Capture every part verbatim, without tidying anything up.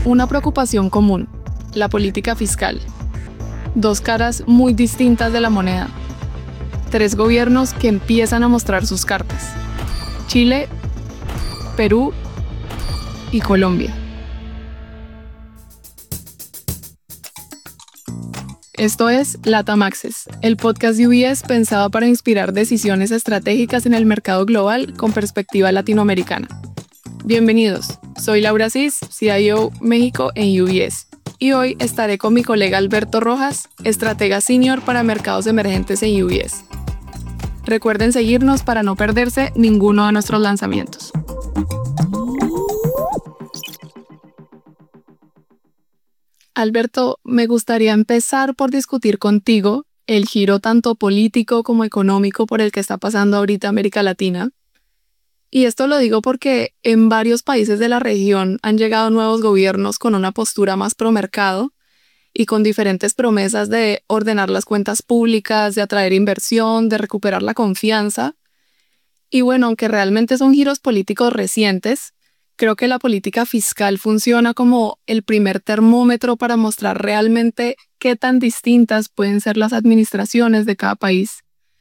Una preocupación común, la política fiscal. Dos caras muy distintas de la moneda. Tres gobiernos que empiezan a mostrar sus cartas. Chile, Perú y Colombia. Esto es LATAM Access, el podcast de U B S pensado para inspirar decisiones estratégicas en el mercado global con perspectiva latinoamericana. Bienvenidos, soy Laura Cis, C I O México en U B S, y hoy estaré con mi colega Alberto Rojas, estratega senior para mercados emergentes en U B S. Recuerden seguirnos para no perderse ninguno de nuestros lanzamientos. Alberto, me gustaría empezar por discutir contigo el giro tanto político como económico por el que está pasando ahorita América Latina. Y esto lo digo porque en varios países de la región han llegado nuevos gobiernos con una postura más pro mercado y con diferentes promesas de ordenar las cuentas públicas, de atraer inversión, de recuperar la confianza. Y bueno, aunque realmente son giros políticos recientes, creo que la política fiscal funciona como el primer termómetro para mostrar realmente qué tan distintas pueden ser las administraciones de cada país.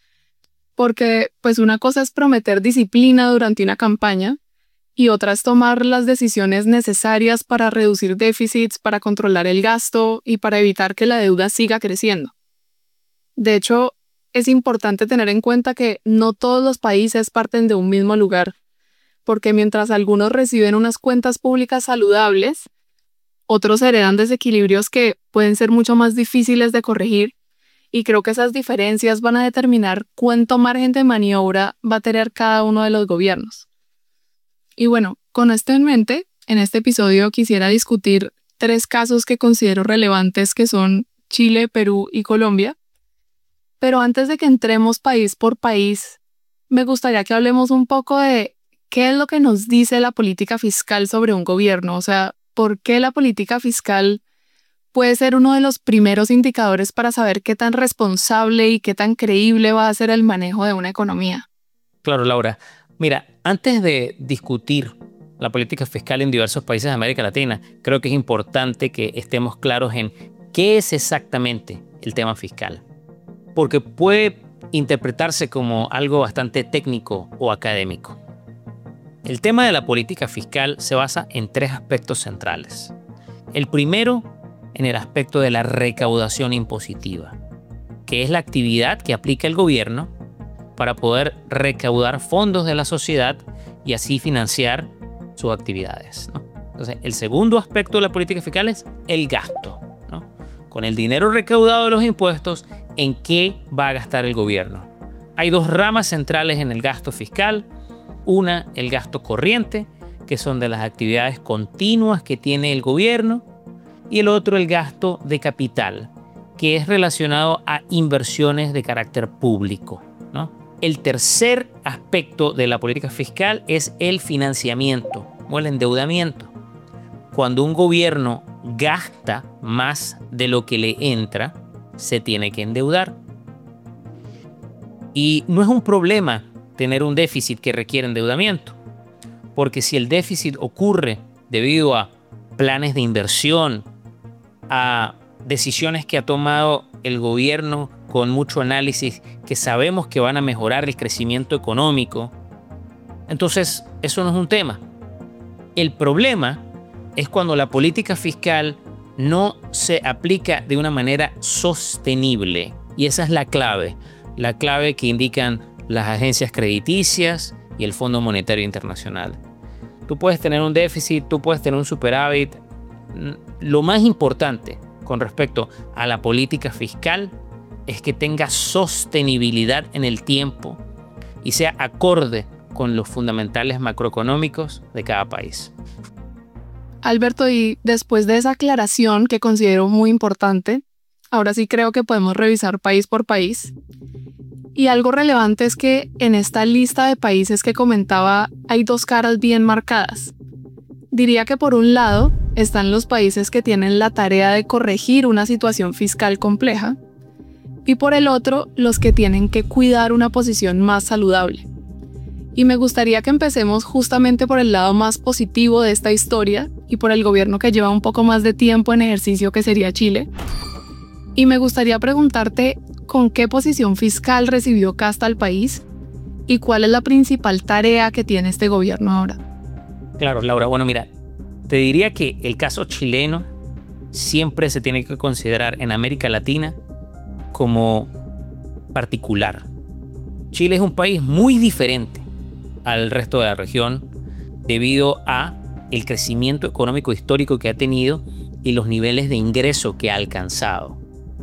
Porque pues una cosa es prometer disciplina durante una campaña y otra es tomar las decisiones necesarias para reducir déficits, para controlar el gasto y para evitar que la deuda siga creciendo. De hecho, es importante tener en cuenta que no todos los países parten de un mismo lugar, porque mientras algunos reciben unas cuentas públicas saludables, otros heredan desequilibrios que pueden ser mucho más difíciles de corregir. Y creo que esas diferencias van a determinar cuánto margen de maniobra va a tener cada uno de los gobiernos. Y bueno, con esto en mente, en este episodio quisiera discutir tres casos que considero relevantes que son Chile, Perú y Colombia. Pero antes de que entremos país por país, me gustaría que hablemos un poco de qué es lo que nos dice la política fiscal sobre un gobierno. O sea, ¿por qué la política fiscal puede ser uno de los primeros indicadores para saber qué tan responsable y qué tan creíble va a ser el manejo de una economía? Claro, Laura. Mira, antes de discutir la política fiscal en diversos países de América Latina, creo que es importante que estemos claros en qué es exactamente el tema fiscal. Porque puede interpretarse como algo bastante técnico o académico. El tema de la política fiscal se basa en tres aspectos centrales. El primero, en el aspecto de la recaudación impositiva, que es la actividad que aplica el gobierno para poder recaudar fondos de la sociedad y así financiar sus actividades, ¿no? Entonces, el segundo aspecto de la política fiscal es el gasto, ¿no? Con el dinero recaudado de los impuestos, ¿en qué va a gastar el gobierno? Hay dos ramas centrales en el gasto fiscal. Una, el gasto corriente, que son de las actividades continuas que tiene el gobierno, y el otro, el gasto de capital, que es relacionado a inversiones de carácter público, ¿no? El tercer aspecto de la política fiscal es el financiamiento o el endeudamiento. Cuando un gobierno gasta más de lo que le entra, se tiene que endeudar. Y no es un problema tener un déficit que requiere endeudamiento, porque si el déficit ocurre debido a planes de inversión, a decisiones que ha tomado el gobierno con mucho análisis que sabemos que van a mejorar el crecimiento económico, entonces eso no es un tema. El problema es cuando la política fiscal no se aplica de una manera sostenible, y esa es la clave, la clave que indican las agencias crediticias y el Fondo Monetario Internacional. Tú puedes tener un déficit, tú puedes tener un superávit. Lo más importante con respecto a la política fiscal es que tenga sostenibilidad en el tiempo y sea acorde con los fundamentales macroeconómicos de cada país. Alberto, y después de esa aclaración que considero muy importante, ahora sí creo que podemos revisar país por país. Y algo relevante es que en esta lista de países que comentaba hay dos caras bien marcadas. Diría que por un lado están los países que tienen la tarea de corregir una situación fiscal compleja y por el otro los que tienen que cuidar una posición más saludable. Y me gustaría que empecemos justamente por el lado más positivo de esta historia y por el gobierno que lleva un poco más de tiempo en ejercicio, que sería Chile. Y me gustaría preguntarte con qué posición fiscal recibió Kast al país y cuál es la principal tarea que tiene este gobierno ahora. Claro, Laura. Bueno, mira, te diría que el caso chileno siempre se tiene que considerar en América Latina como particular. Chile es un país muy diferente al resto de la región debido a el crecimiento económico histórico que ha tenido y los niveles de ingreso que ha alcanzado.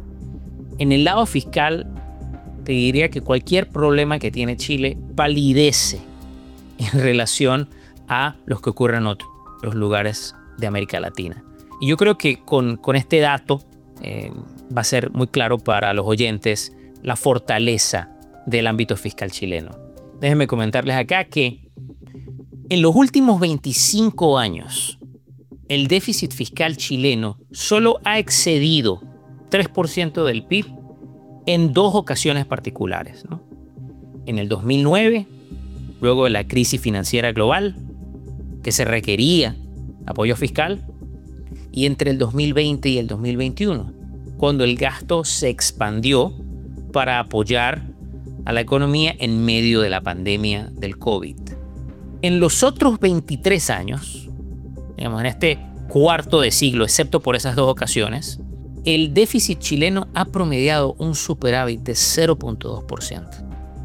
En el lado fiscal, te diría que cualquier problema que tiene Chile palidece en relación a los que ocurren en otros lugares de América Latina. Y yo creo que con, con este dato eh, va a ser muy claro para los oyentes la fortaleza del ámbito fiscal chileno. Déjenme comentarles acá que en los últimos veinticinco años, el déficit fiscal chileno solo ha excedido tres por ciento del P I B en dos ocasiones particulares, ¿no? En el dos mil nueve, luego de la crisis financiera global, que se requería apoyo fiscal, y entre el dos mil veinte y el dos mil veintiuno, cuando el gasto se expandió para apoyar a la economía en medio de la pandemia del COVID. En los otros veintitrés años, digamos, en este cuarto de siglo, excepto por esas dos ocasiones, el déficit chileno ha promediado un superávit de cero punto dos por ciento.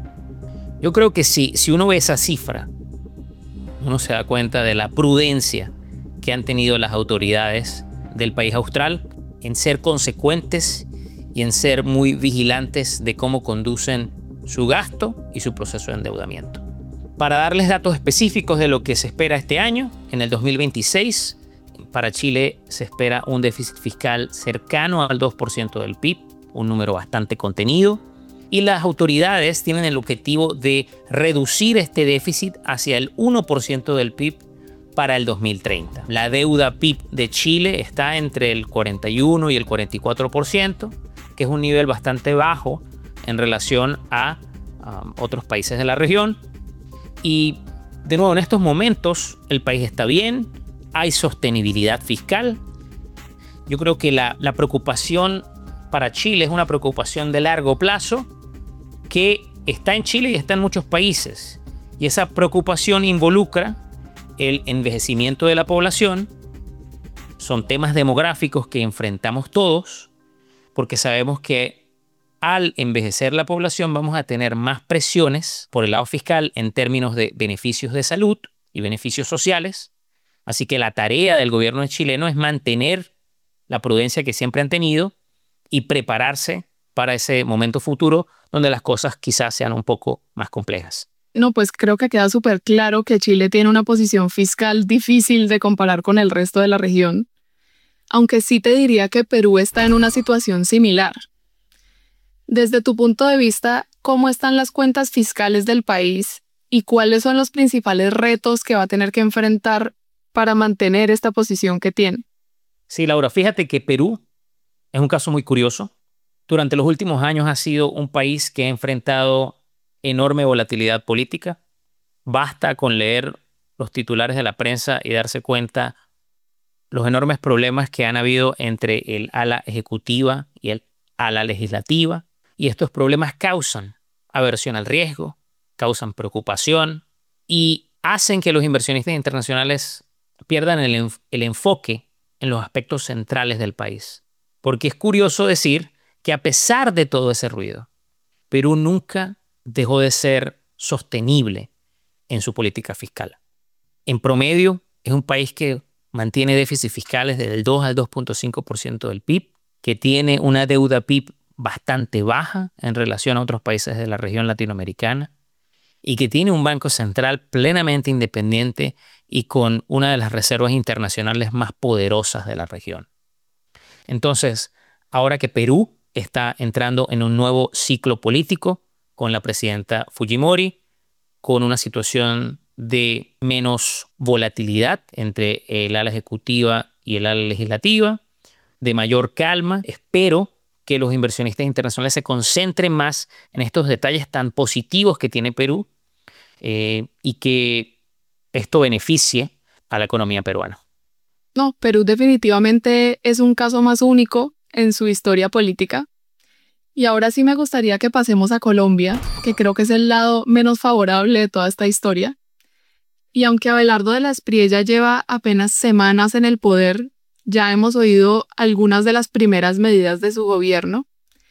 Yo creo que si, si uno ve esa cifra, uno se da cuenta de la prudencia que han tenido las autoridades del país austral en ser consecuentes y en ser muy vigilantes de cómo conducen su gasto y su proceso de endeudamiento. Para darles datos específicos de lo que se espera este año, en el dos mil veintiséis, para Chile se espera un déficit fiscal cercano al dos por ciento del P I B, un número bastante contenido, y las autoridades tienen el objetivo de reducir este déficit hacia el uno por ciento del P I B para el dos mil treinta. La deuda P I B de Chile está entre el cuarenta y uno y el cuarenta y cuatro por ciento, que es un nivel bastante bajo en relación a um, otros países de la región. Y de nuevo, en estos momentos el país está bien, hay sostenibilidad fiscal. Yo creo que la, la preocupación para Chile es una preocupación de largo plazo que está en Chile y está en muchos países. Y esa preocupación involucra el envejecimiento de la población. Son temas demográficos que enfrentamos todos, porque sabemos que al envejecer la población vamos a tener más presiones por el lado fiscal en términos de beneficios de salud y beneficios sociales. Así que la tarea del gobierno chileno es mantener la prudencia que siempre han tenido y prepararse para ese momento futuro donde las cosas quizás sean un poco más complejas. No, pues creo que queda súper claro que Chile tiene una posición fiscal difícil de comparar con el resto de la región, aunque sí te diría que Perú está en una situación similar. Desde tu punto de vista, ¿cómo están las cuentas fiscales del país y cuáles son los principales retos que va a tener que enfrentar para mantener esta posición que tiene? Sí, Laura, fíjate que Perú es un caso muy curioso. Durante los últimos años ha sido un país que ha enfrentado enorme volatilidad política. Basta con leer los titulares de la prensa y darse cuenta los enormes problemas que han habido entre el ala ejecutiva y el ala legislativa. Y estos problemas causan aversión al riesgo, causan preocupación y hacen que los inversionistas internacionales pierdan el, enf- el enfoque en los aspectos centrales del país. Porque es curioso decir que a pesar de todo ese ruido, Perú nunca dejó de ser sostenible en su política fiscal. En promedio, es un país que mantiene déficits fiscales del dos al dos punto cinco por ciento del P I B, que tiene una deuda P I B bastante baja en relación a otros países de la región latinoamericana y que tiene un banco central plenamente independiente y con una de las reservas internacionales más poderosas de la región. Entonces, ahora que Perú está entrando en un nuevo ciclo político con la presidenta Fujimori, con una situación de menos volatilidad entre el ala ejecutiva y el ala legislativa, de mayor calma, espero que los inversionistas internacionales se concentren más en estos detalles tan positivos que tiene Perú eh, y que esto beneficie a la economía peruana. No, Perú definitivamente es un caso más único en su historia política. Y ahora sí me gustaría que pasemos a Colombia, que creo que es el lado menos favorable de toda esta historia. Y aunque Abelardo de la Espriella lleva apenas semanas en el poder, ya hemos oído algunas de las primeras medidas de su gobierno.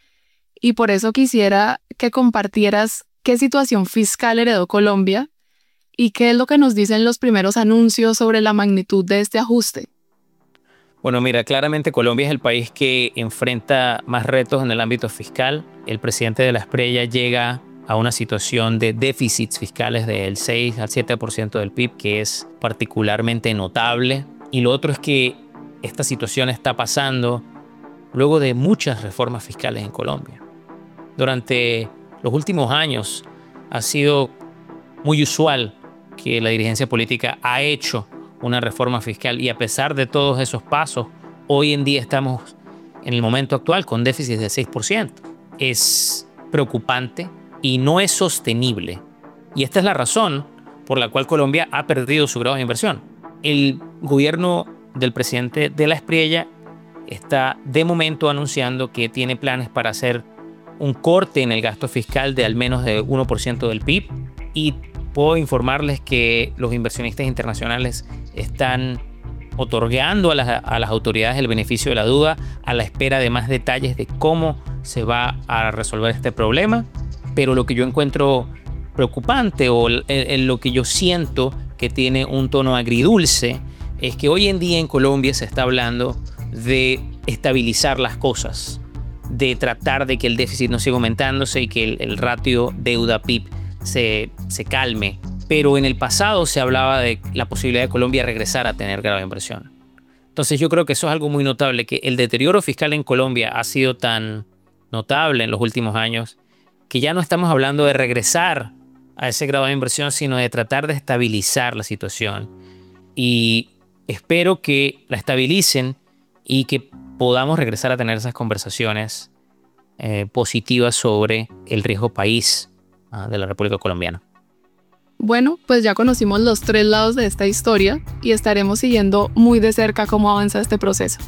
Y por eso quisiera que compartieras qué situación fiscal heredó Colombia y qué es lo que nos dicen los primeros anuncios sobre la magnitud de este ajuste. Bueno, mira, claramente Colombia es el país que enfrenta más retos en el ámbito fiscal. El presidente de la Espriella llega a una situación de déficits fiscales del seis al siete por ciento del P I B, que es particularmente notable. Y lo otro es que esta situación está pasando luego de muchas reformas fiscales en Colombia. Durante los últimos años ha sido muy usual que la dirigencia política ha hecho una reforma fiscal y a pesar de todos esos pasos, hoy en día estamos en el momento actual con déficit de seis por ciento. Es preocupante y no es sostenible. Y esta es la razón por la cual Colombia ha perdido su grado de inversión. El gobierno del presidente de la Espriella está de momento anunciando que tiene planes para hacer un corte en el gasto fiscal de al menos de uno por ciento del P I B y puedo informarles que los inversionistas internacionales están otorgando a las, a las autoridades el beneficio de la duda a la espera de más detalles de cómo se va a resolver este problema. Pero lo que yo encuentro preocupante o el, el, lo que yo siento que tiene un tono agridulce es que hoy en día en Colombia se está hablando de estabilizar las cosas, de tratar de que el déficit no siga aumentándose y que el, el ratio deuda-P I B se, se calme. Pero en el pasado se hablaba de la posibilidad de Colombia regresar a tener grado de inversión. Entonces yo creo que eso es algo muy notable, que el deterioro fiscal en Colombia ha sido tan notable en los últimos años que ya no estamos hablando de regresar a ese grado de inversión, sino de tratar de estabilizar la situación. Y espero que la estabilicen y que podamos regresar a tener esas conversaciones eh, positivas sobre el riesgo país uh, de la República Colombiana. Bueno, pues ya conocimos los tres lados de esta historia y estaremos siguiendo muy de cerca cómo avanza este proceso.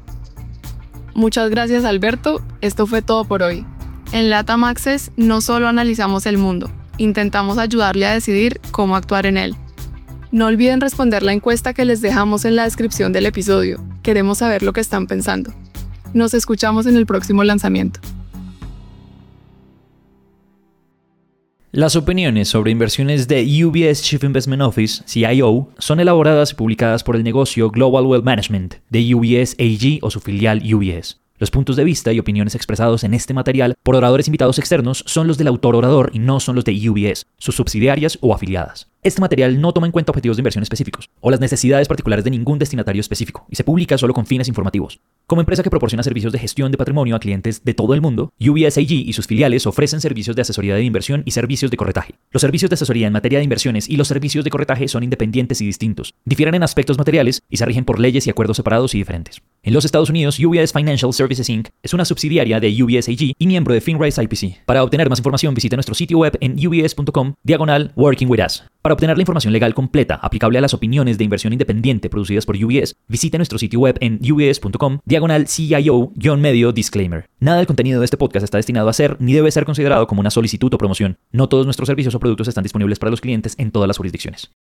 Muchas gracias, Alberto. Esto fue todo por hoy. En LATAM Access no solo analizamos el mundo, intentamos ayudarle a decidir cómo actuar en él. No olviden responder la encuesta que les dejamos en la descripción del episodio. Queremos saber lo que están pensando. Nos escuchamos en el próximo lanzamiento. Las opiniones sobre inversiones de U B S Chief Investment Office, C I O, son elaboradas y publicadas por el negocio Global Wealth Management de U B S A G o su filial U B S. Los puntos de vista y opiniones expresados en este material por oradores invitados externos son los del autor orador y no son los de U B S, sus subsidiarias o afiliadas. Este material no toma en cuenta objetivos de inversión específicos o las necesidades particulares de ningún destinatario específico y se publica solo con fines informativos. Como empresa que proporciona servicios de gestión de patrimonio a clientes de todo el mundo, U B S A G y sus filiales ofrecen servicios de asesoría de inversión y servicios de corretaje. Los servicios de asesoría en materia de inversiones y los servicios de corretaje son independientes y distintos, difieren en aspectos materiales y se rigen por leyes y acuerdos separados y diferentes. En los Estados Unidos, U B S Financial Services incorporated es una subsidiaria de U B S A G y miembro de FinRise I P C. Para obtener más información, visite nuestro sitio web en ubs punto com diagonal working with us. Para obtener la información legal completa aplicable a las opiniones de inversión independiente producidas por U B S, visite nuestro sitio web en ubs punto com diagonal C I O-medio disclaimer. Nada del contenido de este podcast está destinado a ser ni debe ser considerado como una solicitud o promoción. No todos nuestros servicios o productos están disponibles para los clientes en todas las jurisdicciones.